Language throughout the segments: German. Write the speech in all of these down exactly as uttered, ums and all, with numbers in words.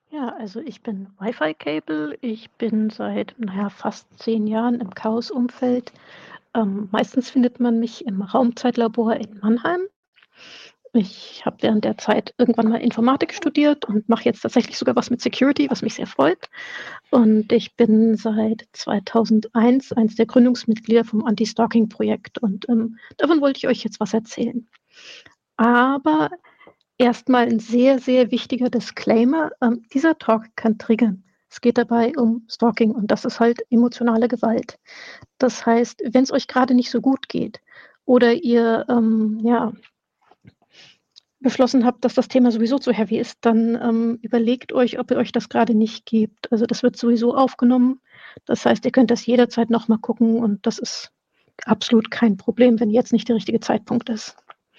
Ja, also ich bin Wi-Fi-Cable. Ich bin seit, naja, fast zehn Jahren im Chaos-Umfeld. Ähm, meistens findet man mich im Raumzeitlabor in Mannheim. Ich habe während der Zeit irgendwann mal Informatik studiert und mache jetzt tatsächlich sogar was mit Security, was mich sehr freut. Und ich bin seit zweitausendeins eins der Gründungsmitglieder vom Anti-Stalking-Projekt und ähm, davon wollte ich euch jetzt was erzählen. Aber erstmal ein sehr, sehr wichtiger Disclaimer. Ähm, dieser Talk kann triggern. Es geht dabei um Stalking und das ist halt emotionale Gewalt. Das heißt, wenn es euch gerade nicht so gut geht oder ihr ähm, ja, beschlossen habt, dass das Thema sowieso zu heavy ist, dann ähm, überlegt euch, ob ihr euch das gerade nicht gebt. Also das wird sowieso aufgenommen. Das heißt, ihr könnt das jederzeit nochmal gucken und das ist absolut kein Problem, wenn jetzt nicht der richtige Zeitpunkt ist.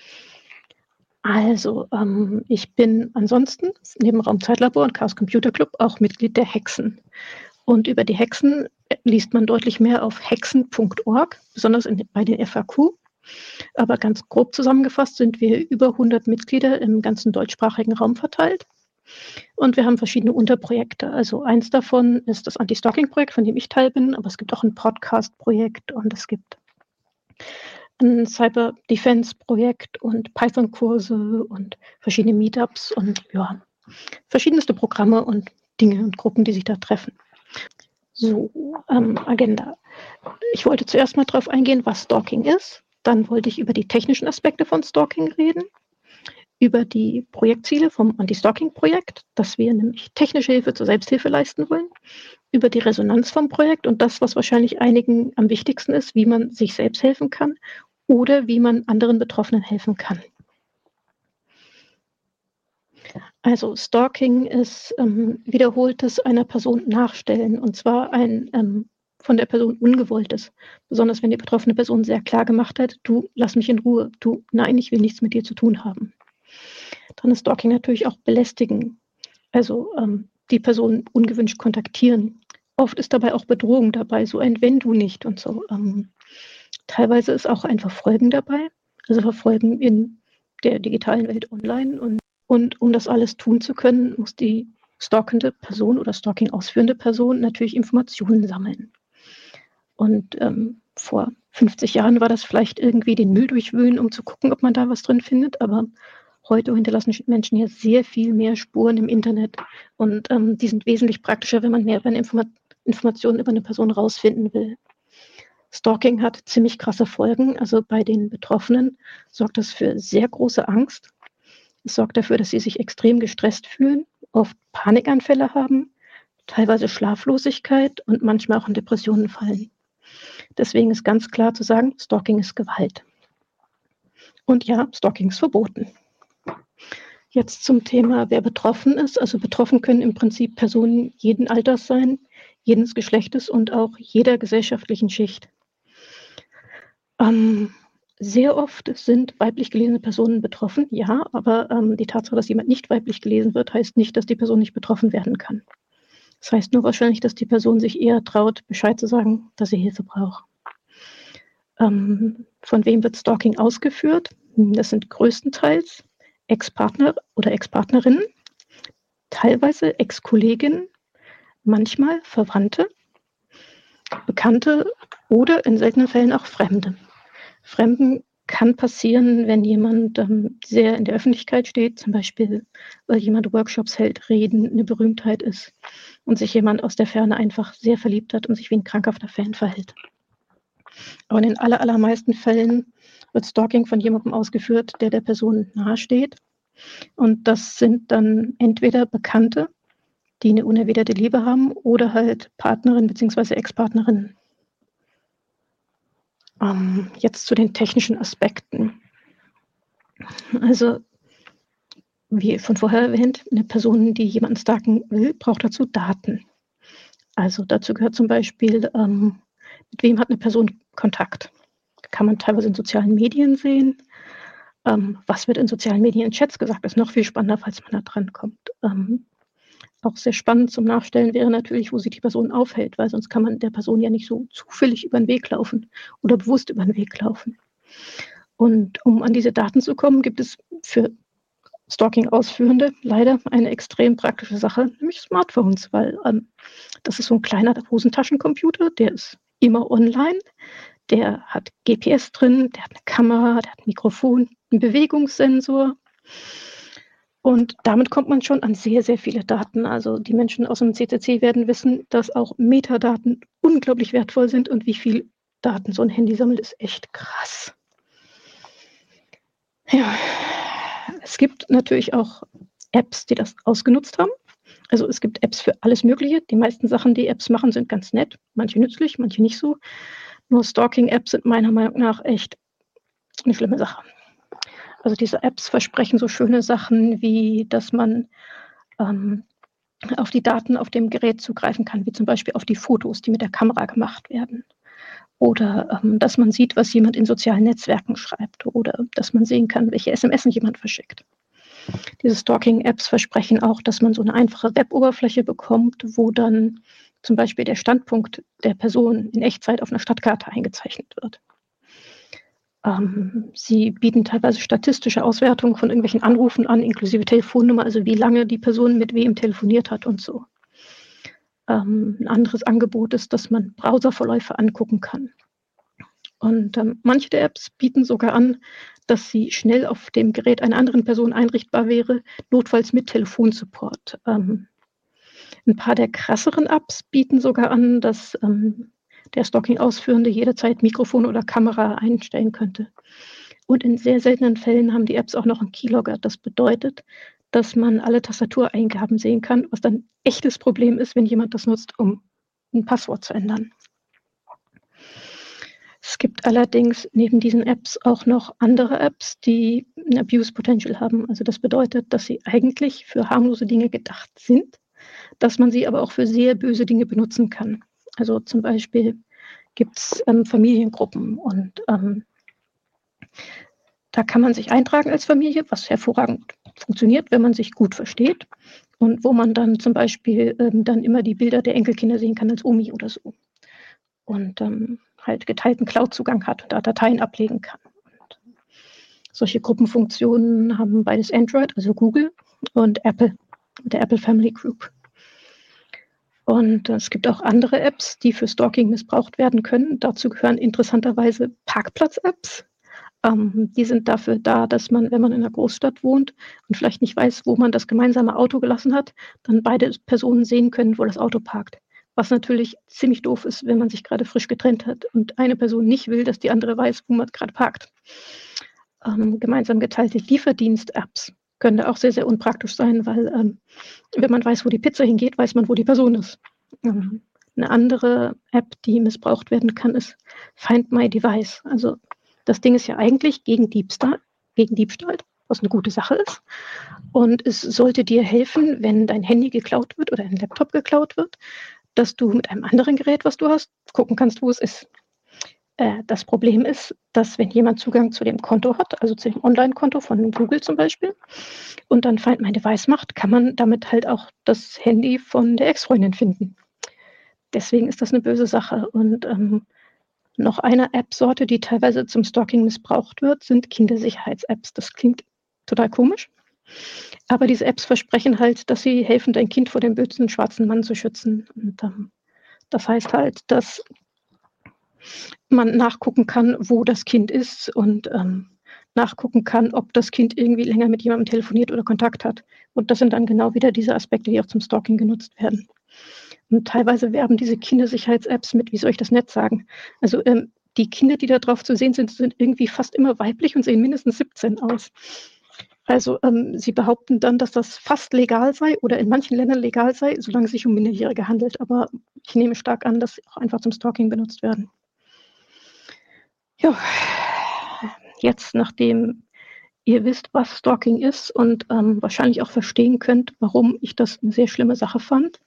Also, ähm, ich bin ansonsten neben Raumzeitlabor und Chaos Computer Club auch Mitglied der Hexen. Und über die Hexen liest man deutlich mehr auf hexen punkt org, besonders in, bei den F A Q. Aber ganz grob zusammengefasst sind wir über hundert Mitglieder im ganzen deutschsprachigen Raum verteilt. Und wir haben verschiedene Unterprojekte. Also eins davon ist das Anti-Stalking-Projekt, von dem ich Teil bin, aber es gibt auch ein Podcast-Projekt und es gibt ein Cyber-Defense-Projekt und Python-Kurse und verschiedene Meetups und ja, verschiedenste Programme und Dinge und Gruppen, die sich da treffen. So, ähm, Agenda. Ich wollte zuerst mal darauf eingehen, was Stalking ist. Dann wollte ich über die technischen Aspekte von Stalking reden, über die Projektziele vom Anti-Stalking-Projekt, dass wir nämlich technische Hilfe zur Selbsthilfe leisten wollen, über die Resonanz vom Projekt und das, was wahrscheinlich einigen am wichtigsten ist, wie man sich selbst helfen kann oder wie man anderen Betroffenen helfen kann. Also Stalking ist ähm, wiederholtes einer Person nachstellen und zwar ein ähm, von der Person ungewolltes. Besonders wenn die betroffene Person sehr klar gemacht hat, du, lass mich in Ruhe, du, nein, ich will nichts mit dir zu tun haben. Dann ist Stalking natürlich auch belästigen, also ähm, die Person ungewünscht kontaktieren. Oft ist dabei auch Bedrohung dabei, so ein wenn du nicht und so. Ähm, teilweise ist auch ein Verfolgen dabei, also Verfolgen in der digitalen Welt online und und um das alles tun zu können, muss die stalkende Person oder Stalking ausführende Person natürlich Informationen sammeln. Und ähm, vor fünfzig Jahren war das vielleicht irgendwie den Müll durchwühlen, um zu gucken, ob man da was drin findet. Aber heute hinterlassen Menschen ja sehr viel mehr Spuren im Internet. Und ähm, die sind wesentlich praktischer, wenn man mehr über Informa- Informationen über eine Person rausfinden will. Stalking hat ziemlich krasse Folgen. Also bei den Betroffenen sorgt das für sehr große Angst. Es sorgt dafür, dass sie sich extrem gestresst fühlen, oft Panikanfälle haben, teilweise Schlaflosigkeit und manchmal auch in Depressionen fallen. Deswegen ist ganz klar zu sagen, Stalking ist Gewalt. Und ja, Stalking ist verboten. Jetzt zum Thema, wer betroffen ist. Also betroffen können im Prinzip Personen jeden Alters sein, jedes Geschlechtes und auch jeder gesellschaftlichen Schicht. Ähm, sehr oft sind weiblich gelesene Personen betroffen, ja, aber ähm, die Tatsache, dass jemand nicht weiblich gelesen wird, heißt nicht, dass die Person nicht betroffen werden kann. Das heißt nur wahrscheinlich, dass die Person sich eher traut, Bescheid zu sagen, dass sie Hilfe braucht. Ähm, von wem wird Stalking ausgeführt? Das sind größtenteils Ex-Partner oder Ex-Partnerinnen, teilweise Ex-Kolleginnen, manchmal Verwandte, Bekannte oder in seltenen Fällen auch Fremde. Fremden kann passieren, wenn jemand ähm, sehr in der Öffentlichkeit steht, zum Beispiel, weil jemand Workshops hält, Reden, eine Berühmtheit ist und sich jemand aus der Ferne einfach sehr verliebt hat und sich wie ein krankhafter Fan verhält. Aber in den aller, allermeisten Fällen wird Stalking von jemandem ausgeführt, der der Person nahesteht. Und das sind dann entweder Bekannte, die eine unerwiderte Liebe haben, oder halt Partnerin bzw. Ex-Partnerinnen. Ähm, jetzt zu den technischen Aspekten. Also, wie von vorher erwähnt, eine Person, die jemanden stalken will, braucht dazu Daten. Also dazu gehört zum Beispiel, ähm, mit wem hat eine Person Kontakt. Kann man teilweise in sozialen Medien sehen. Ähm, was wird in sozialen Medien in Chats gesagt, ist noch viel spannender, falls man da dran kommt. Ähm, auch sehr spannend zum Nachstellen wäre natürlich, wo sich die Person aufhält, weil sonst kann man der Person ja nicht so zufällig über den Weg laufen oder bewusst über den Weg laufen. Und um an diese Daten zu kommen, gibt es für Stalking-Ausführende leider eine extrem praktische Sache, nämlich Smartphones, weil ähm, das ist so ein kleiner Hosentaschencomputer, der ist immer online, der hat G P S drin, der hat eine Kamera, der hat ein Mikrofon, einen Bewegungssensor. Und damit kommt man schon an sehr, sehr viele Daten. Also die Menschen aus dem C C C werden wissen, dass auch Metadaten unglaublich wertvoll sind und wie viel Daten so ein Handy sammelt, ist echt krass. Ja, es gibt natürlich auch Apps, die das ausgenutzt haben. Also es gibt Apps für alles Mögliche. Die meisten Sachen, die Apps machen, sind ganz nett. Manche nützlich, manche nicht so. Nur Stalking-Apps sind meiner Meinung nach echt eine schlimme Sache. Also diese Apps versprechen so schöne Sachen, wie dass man ähm, auf die Daten auf dem Gerät zugreifen kann, wie zum Beispiel auf die Fotos, die mit der Kamera gemacht werden. Oder ähm, dass man sieht, was jemand in sozialen Netzwerken schreibt. Oder dass man sehen kann, welche S M S jemand verschickt. Diese Stalking-Apps versprechen auch, dass man so eine einfache Web-Oberfläche bekommt, wo dann zum Beispiel der Standpunkt der Person in Echtzeit auf einer Stadtkarte eingezeichnet wird. Ähm, sie bieten teilweise statistische Auswertungen von irgendwelchen Anrufen an, inklusive Telefonnummer, also wie lange die Person mit wem telefoniert hat und so. Ähm, ein anderes Angebot ist, dass man Browserverläufe angucken kann. Und ähm, manche der Apps bieten sogar an, dass sie schnell auf dem Gerät einer anderen Person einrichtbar wäre, notfalls mit Telefonsupport. Ähm, ein paar der krasseren Apps bieten sogar an, dass ähm, der Stalking-Ausführende jederzeit Mikrofon oder Kamera einstellen könnte. Und in sehr seltenen Fällen haben die Apps auch noch einen Keylogger. Das bedeutet, dass man alle Tastatureingaben sehen kann, was dann ein echtes Problem ist, wenn jemand das nutzt, um ein Passwort zu ändern. Es gibt allerdings neben diesen Apps auch noch andere Apps, die ein Abuse Potential haben. Also das bedeutet, dass sie eigentlich für harmlose Dinge gedacht sind, dass man sie aber auch für sehr böse Dinge benutzen kann. Also zum Beispiel gibt es ähm, Familiengruppen und ähm, da kann man sich eintragen als Familie, was hervorragend funktioniert, wenn man sich gut versteht und wo man dann zum Beispiel ähm, dann immer die Bilder der Enkelkinder sehen kann als Omi oder so. Und ähm, halt geteilten Cloud-Zugang hat und da Dateien ablegen kann. Und solche Gruppenfunktionen haben beides Android, also Google, und Apple, der Apple Family Group. Und es gibt auch andere Apps, die für Stalking missbraucht werden können. Dazu gehören interessanterweise Parkplatz-Apps. Ähm, die sind dafür da, dass man, wenn man in einer Großstadt wohnt und vielleicht nicht weiß, wo man das gemeinsame Auto gelassen hat, dann beide Personen sehen können, wo das Auto parkt. Was natürlich ziemlich doof ist, wenn man sich gerade frisch getrennt hat und eine Person nicht will, dass die andere weiß, wo man gerade parkt. Ähm, gemeinsam geteilte Lieferdienst-Apps können da auch sehr, sehr unpraktisch sein, weil ähm, wenn man weiß, wo die Pizza hingeht, weiß man, wo die Person ist. Ähm, eine andere App, die missbraucht werden kann, ist Find My Device. Also das Ding ist ja eigentlich gegen Diebstahl, gegen Diebstahl, was eine gute Sache ist. Und es sollte dir helfen, wenn dein Handy geklaut wird oder ein Laptop geklaut wird, dass du mit einem anderen Gerät, was du hast, gucken kannst, wo es ist. Äh, das Problem ist, dass wenn jemand Zugang zu dem Konto hat, also zu dem Online-Konto von Google zum Beispiel, und dann Find My Device macht, kann man damit halt auch das Handy von der Ex-Freundin finden. Deswegen ist das eine böse Sache. Und ähm, noch eine App-Sorte, die teilweise zum Stalking missbraucht wird, sind Kindersicherheits-Apps. Das klingt total komisch. Aber diese Apps versprechen halt, dass sie helfen, dein Kind vor dem bösen schwarzen Mann zu schützen. Und ähm, das heißt halt, dass man nachgucken kann, wo das Kind ist und ähm, nachgucken kann, ob das Kind irgendwie länger mit jemandem telefoniert oder Kontakt hat. Und das sind dann genau wieder diese Aspekte, die auch zum Stalking genutzt werden. Und teilweise werben diese Kindersicherheits-Apps mit, wie soll ich das nett sagen? Also ähm, die Kinder, die da drauf zu sehen sind, sind irgendwie fast immer weiblich und sehen mindestens siebzehn aus. Also ähm, sie behaupten dann, dass das fast legal sei oder in manchen Ländern legal sei, solange es sich um Minderjährige handelt. Aber ich nehme stark an, dass sie auch einfach zum Stalking benutzt werden. Ja, jetzt, nachdem ihr wisst, was Stalking ist und ähm, wahrscheinlich auch verstehen könnt, warum ich das eine sehr schlimme Sache fand,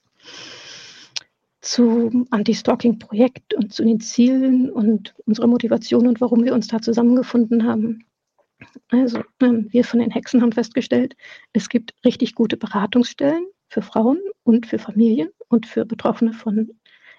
zum Anti-Stalking-Projekt und zu den Zielen und unserer Motivation und warum wir uns da zusammengefunden haben. Also, ähm, wir von den Hexen haben festgestellt, es gibt richtig gute Beratungsstellen für Frauen und für Familien und für Betroffene von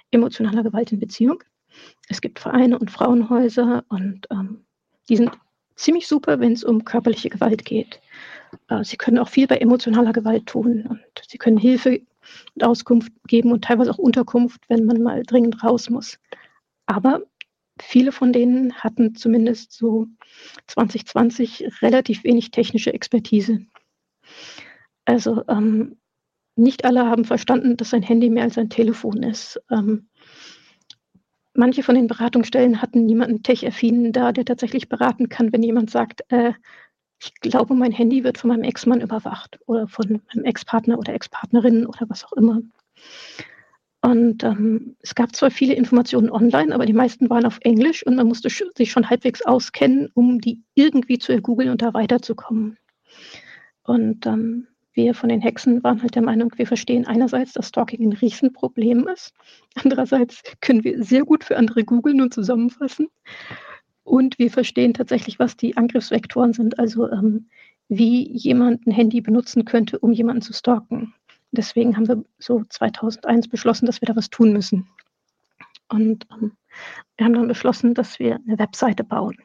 emotionaler Gewalt in Beziehung. Es gibt Vereine und Frauenhäuser und ähm, die sind ziemlich super, wenn's um körperliche Gewalt geht. Äh, sie können auch viel bei emotionaler Gewalt tun und sie können Hilfe und Auskunft geben und teilweise auch Unterkunft, wenn man mal dringend raus muss. Aber viele von denen hatten zumindest so zwanzig zwanzig relativ wenig technische Expertise. Also, ähm, nicht alle haben verstanden, dass ein Handy mehr als ein Telefon ist. Ähm manche von den Beratungsstellen hatten niemanden Tech-Affinen da, der tatsächlich beraten kann, wenn jemand sagt: „Äh, ich glaube, mein Handy wird von meinem Ex-Mann überwacht oder von meinem Ex-Partner oder Ex-Partnerin“ oder was auch immer. Und, ähm, es gab zwar viele Informationen online, aber die meisten waren auf Englisch und man musste sch sich schon halbwegs auskennen, um die irgendwie zu ergoogeln und da weiterzukommen. Und, ähm, wir von den Hexen waren halt der Meinung, wir verstehen einerseits, dass Stalking 'n Riesenproblem ist. Andererseits können wir sehr gut für andere googeln und zusammenfassen. Und wir verstehen tatsächlich, was die Angriffsvektoren sind, also, ähm, wie jemand 'n Handy benutzen könnte, um jemanden zu stalken. Deswegen haben wir so zweitausendeins beschlossen, dass wir da was tun müssen. Und, ähm, wir haben dann beschlossen, dass wir 'ne Webseite bauen.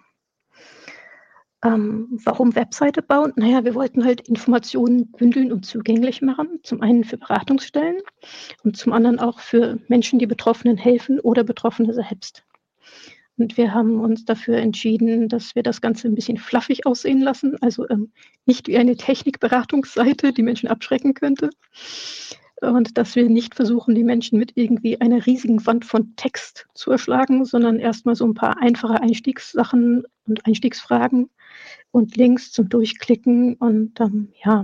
Ähm, warum Webseite bauen? Na ja, wir wollten halt Informationen bündeln und zugänglich machen. Zum einen für Beratungsstellen und zum anderen auch für Menschen, die Betroffenen helfen oder Betroffene selbst. Und wir haben uns dafür entschieden, dass wir das Ganze 'n bisschen fluffig aussehen lassen, also, ähm, nicht wie eine Technikberatungsseite, die Menschen abschrecken könnte. Und dass wir nicht versuchen, die Menschen mit irgendwie einer riesigen Wand von Text zu erschlagen, sondern erst mal so 'n paar einfache Einstiegssachen und Einstiegsfragen und Links zum Durchklicken und, ähm, ja.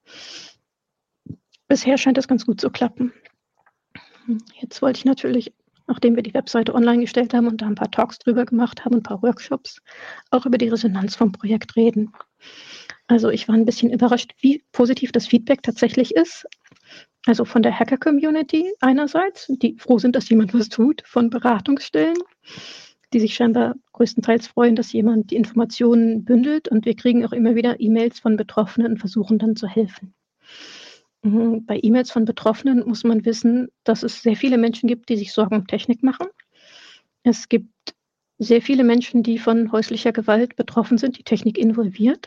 Bisher scheint das ganz gut zu klappen. Hm, jetzt wollte ich natürlich, nachdem wir die Webseite online gestellt haben und da 'n paar Talks drüber gemacht haben, 'n paar Workshops, auch über die Resonanz vom Projekt reden. Also, ich war 'n bisschen überrascht, wie positiv das Feedback tatsächlich ist. Also, von der Hacker-Community einerseits, die froh sind, dass jemand was tut, von Beratungsstellen, die sich scheinbar größtenteils freuen, dass jemand die Informationen bündelt und wir kriegen auch immer wieder E-Mails von Betroffenen und versuchen dann zu helfen. Hm, bei E-Mails von Betroffenen muss man wissen, dass es sehr viele Menschen gibt, die sich Sorgen um Technik machen. Es gibt sehr viele Menschen, die von häuslicher Gewalt betroffen sind, die Technik involviert.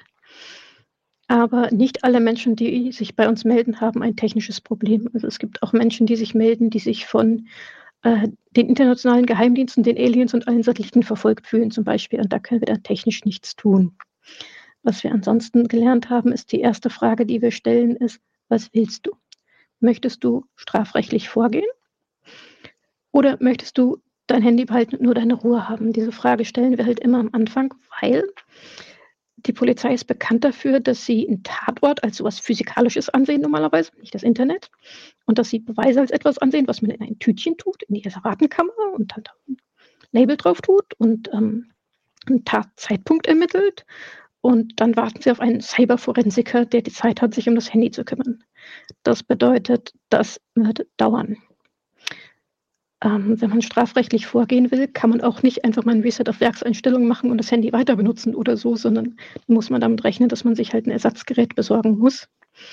Aber nicht alle Menschen, die sich bei uns melden, haben ein technisches Problem. Also, es gibt auch Menschen, die sich melden, die sich von, äh, den internationalen Geheimdiensten, den Aliens und allen Satelliten verfolgt fühlen zum Beispiel und da können wir dann technisch nichts tun. Was wir ansonsten gelernt haben, ist die erste Frage, die wir stellen, ist: „Was willst du? Möchtest du strafrechtlich vorgehen?“ „Oder möchtest du dein Handy behalten und nur deine Ruhe haben?“ Diese Frage stellen wir halt immer am Anfang, weil die Polizei ist bekannt dafür, dass sie 'n Tatort als so was Physikalisches ansehen normalerweise, nicht das Internet, und dass sie Beweise als etwas ansehen, was man in ein Tütchen tut, in die Asservatenkammer und dann da 'n Label drauf tut und, ähm, 'n Tatzeitpunkt ermittelt. Und dann warten sie auf einen Cyberforensiker, der die Zeit hat, sich um das Handy zu kümmern. Das bedeutet, das wird dauern. Ähm, wenn man strafrechtlich vorgehen will, kann man auch nicht einfach mal 'n Reset auf Werkseinstellungen machen und das Handy weiter benutzen oder so, sondern muss man damit rechnen, dass man sich halt 'n Ersatzgerät besorgen muss.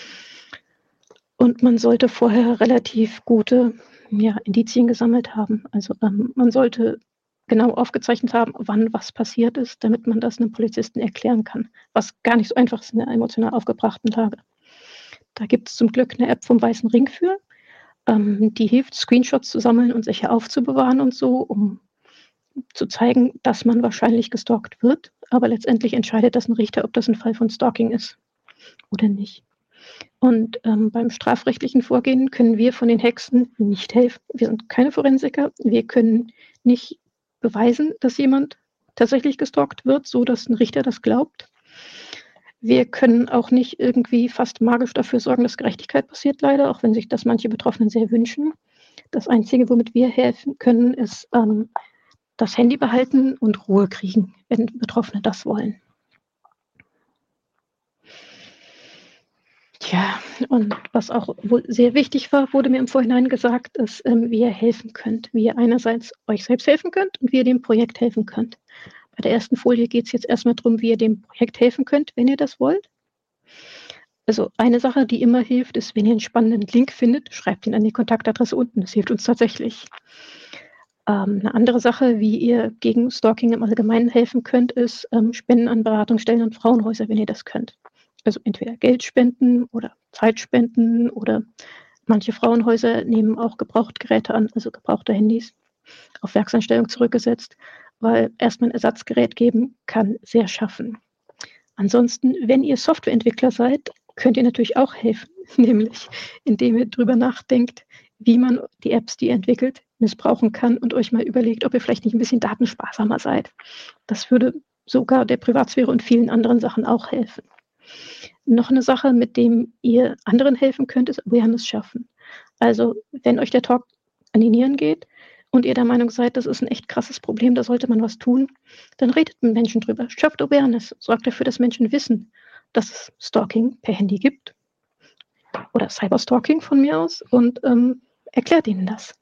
Und man sollte vorher relativ gute, ja, Indizien gesammelt haben. Also, ähm, man sollte genau aufgezeichnet haben, wann was passiert ist, damit man das 'nem Polizisten erklären kann, was gar nicht so einfach ist in 'ner emotional aufgebrachten Lage. Da gibt's zum Glück 'ne App vom Weißen Ring für, ähm, die hilft, Screenshots zu sammeln und sicher aufzubewahren und so, um zu zeigen, dass man wahrscheinlich gestalkt wird. Aber letztendlich entscheidet das 'n Richter, ob das 'n Fall von Stalking ist oder nicht. Und, ähm, beim strafrechtlichen Vorgehen können wir von den Hexen nicht helfen. Wir sind keine Forensiker. Wir können nicht beweisen, dass jemand tatsächlich gestalkt wird, so dass 'n Richter das glaubt. Wir können auch nicht irgendwie fast magisch dafür sorgen, dass Gerechtigkeit passiert leider, auch wenn sich das manche Betroffenen sehr wünschen. Das Einzige, womit wir helfen können, ist, ähm, das Handy behalten und Ruhe kriegen, wenn Betroffene das wollen. Tja, und was auch wohl sehr wichtig war, wurde mir im Vorhinein gesagt, ist, ähm, wie ihr helfen könnt. Wie ihr einerseits euch selbst helfen könnt und wie ihr dem Projekt helfen könnt. Bei der ersten Folie geht's jetzt erst mal drum, wie ihr dem Projekt helfen könnt, wenn ihr das wollt. Also, eine Sache, die immer hilft, ist, wenn ihr 'n spannenden Link findet, schreibt ihn an die Kontaktadresse unten. Das hilft uns tatsächlich. Ähm, 'ne andere Sache, wie ihr gegen Stalking im Allgemeinen helfen könnt, ist, ähm, Spenden an Beratungsstellen und Frauenhäuser, wenn ihr das könnt. Also, entweder Geld spenden oder Zeit spenden oder manche Frauenhäuser nehmen auch Gebrauchtgeräte an, also gebrauchte Handys, auf Werkseinstellung zurückgesetzt, weil erst mal 'n Ersatzgerät geben kann sehr schaffen. Ansonsten, wenn ihr Softwareentwickler seid, könnt ihr natürlich auch helfen, nämlich indem ihr drüber nachdenkt, wie man die Apps, die ihr entwickelt, missbrauchen kann und euch mal überlegt, ob ihr vielleicht nicht 'n bisschen datensparsamer seid. Das würde sogar der Privatsphäre und vielen anderen Sachen auch helfen. Noch 'ne Sache, mit dem ihr anderen helfen könnt, ist Awareness schaffen. Also, wenn euch der Talk an die Nieren geht und ihr der Meinung seid, das ist 'n echt krasses Problem, da sollte man was tun, dann redet mit Menschen drüber. Schafft Awareness, sorgt dafür, dass Menschen wissen, dass es Stalking per Handy gibt oder Cyberstalking von mir aus und, ähm, erklärt ihnen das.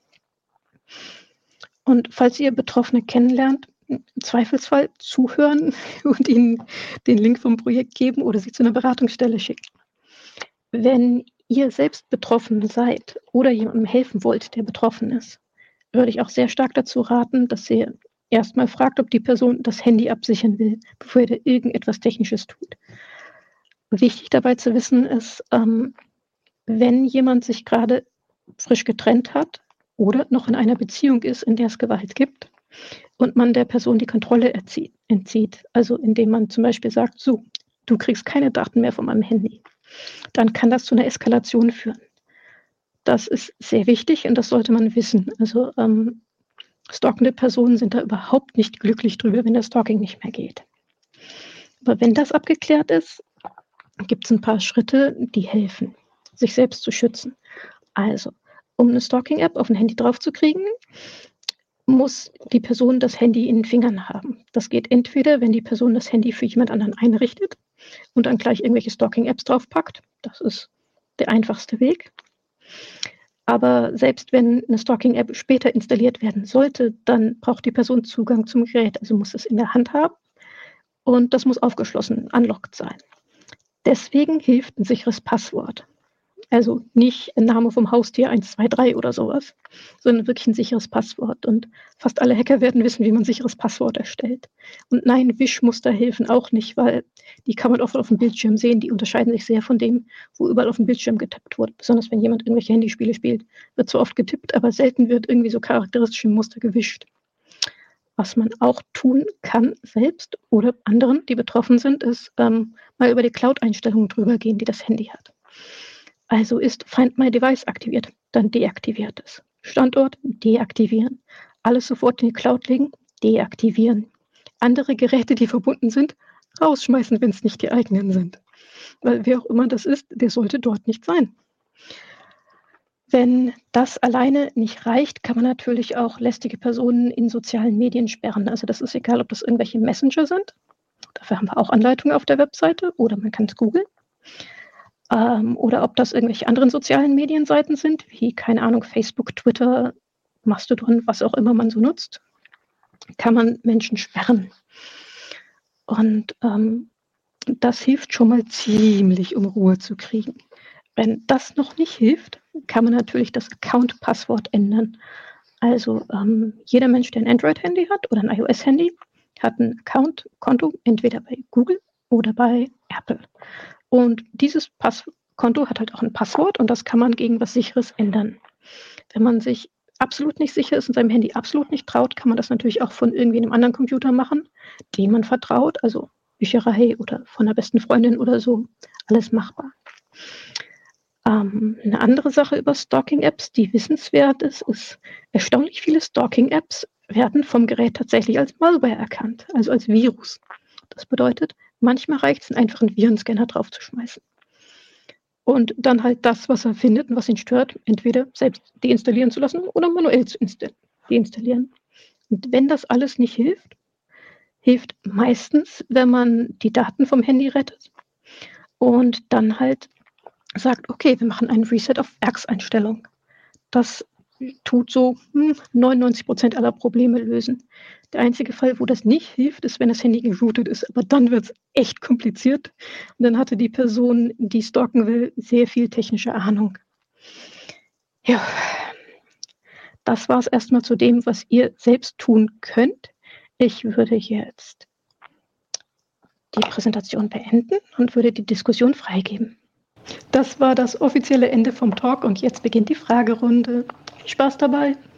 Und falls ihr Betroffene kennenlernt, im Zweifelsfall zuhören und ihnen den Link vom Projekt geben oder sie zu 'ner Beratungsstelle schicken. Wenn ihr selbst betroffen seid oder jemandem helfen wollt, der betroffen ist, würde ich auch sehr stark dazu raten, dass ihr erst mal fragt, ob die Person das Handy absichern will, bevor ihr da irgendetwas Technisches tut. Wichtig dabei zu wissen ist, ähm, wenn jemand sich grade frisch getrennt hat oder noch in einer Beziehung ist, in der es Gewalt gibt und man der Person die Kontrolle erzieht entzieht, also indem man zum Beispiel sagt: „So, du kriegst keine Daten mehr von meinem Handy“, dann kann das zu 'ner Eskalation führen. Das ist sehr wichtig und das sollte man wissen. Also, ähm, stalkende Personen sind da überhaupt nicht glücklich drüber, wenn das Stalking nicht mehr geht. Aber wenn das abgeklärt ist, gibt's 'n paar Schritte, die helfen, sich selbst zu schützen. Also, um 'ne Stalking-App auf 'n Handy draufzukriegen, muss die Person das Handy in den Fingern haben. Das geht entweder, wenn die Person das Handy für jemand anderen einrichtet und dann gleich irgendwelche Stalking-Apps draufpackt. Das ist der einfachste Weg. Aber selbst wenn 'ne Stalking-App später installiert werden sollte, dann braucht die Person Zugang zum Gerät, also muss es in der Hand haben und das muss aufgeschlossen, unlocked sein. Deswegen hilft 'n sicheres Passwort. Also, nicht Name vom Haustier eins zwei drei oder so was, sondern wirklich 'n sicheres Passwort und fast alle Hacker werden wissen, wie man sicheres Passwort erstellt. Und nein, Wischmuster helfen auch nicht, weil die kann man oft aufm Bildschirm sehen, die unterscheiden sich sehr von dem, wo überall aufm Bildschirm getippt wurde. Besonders wenn jemand irgendwelche Handyspiele spielt, wird zwar oft getippt, aber selten wird irgendwie so charakteristische Muster gewischt. Was man auch tun kann selbst oder anderen, die betroffen sind, ist, ähm, mal über die Cloud-Einstellungen drüber gehen, die das Handy hat. Also, ist Find My Device aktiviert, dann deaktiviert es. Standort deaktivieren. Alles sofort in die Cloud legen, deaktivieren. Andere Geräte, die verbunden sind, rausschmeißen, wenn's nicht die eigenen sind. Weil wer auch immer das ist, der sollte dort nicht sein. Wenn das alleine nicht reicht, kann man natürlich auch lästige Personen in sozialen Medien sperren. Also, das ist egal, ob das irgendwelche Messenger sind. Dafür haben wir auch Anleitungen auf der Webseite oder man kann's googeln. Ähm, oder ob das irgendwelche anderen sozialen Medienseiten sind, wie, keine Ahnung, Facebook, Twitter, Mastodon, was auch immer man so nutzt, kann man Menschen sperren. Und, ähm, das hilft schon mal ziemlich, um Ruhe zu kriegen. Wenn das noch nicht hilft, kann man natürlich das Account-Passwort ändern. Also, ähm, jeder Mensch, der 'n Android-Handy hat oder 'n iOS-Handy, hat 'n Account Konto, entweder bei Google oder bei Apple. Und dieses Pass Konto hat halt auch 'n Passwort und das kann man gegen was Sicheres ändern. Wenn man sich absolut nicht sicher ist und seinem Handy absolut nicht traut, kann man das natürlich auch von irgendwie 'nem anderen Computer machen, dem man vertraut, also Bücherei oder von 'ner besten Freundin oder so, alles machbar. Ähm, 'ne andere Sache über Stalking-Apps, die wissenswert ist, ist, erstaunlich viele Stalking-Apps werden vom Gerät tatsächlich als Malware erkannt, also als Virus. Das bedeutet, manchmal reicht's, 'n einfachen Virenscanner draufzuschmeißen. Und dann halt das, was er findet und was ihn stört, entweder selbst deinstallieren zu lassen oder manuell zu insta deinstallieren. Und wenn das alles nicht hilft, hilft meistens, wenn man die Daten vom Handy rettet und dann halt sagt: „Okay, wir machen einen Reset auf Werkseinstellung.“ Das tut so, hm, neunundneunzig Prozent aller Probleme lösen. Der einzige Fall, wo das nicht hilft, ist, wenn das Handy geroutet ist, aber dann wird's echt kompliziert und dann hatte die Person, die stalken will, sehr viel technische Ahnung. Ja. das war's erst mal zu dem, was ihr selbst tun könnt. Ich würde jetzt die Präsentation beenden und würde die Diskussion freigeben. Das war das offizielle Ende vom Talk und jetzt beginnt die Fragerunde. Viel Spaß dabei!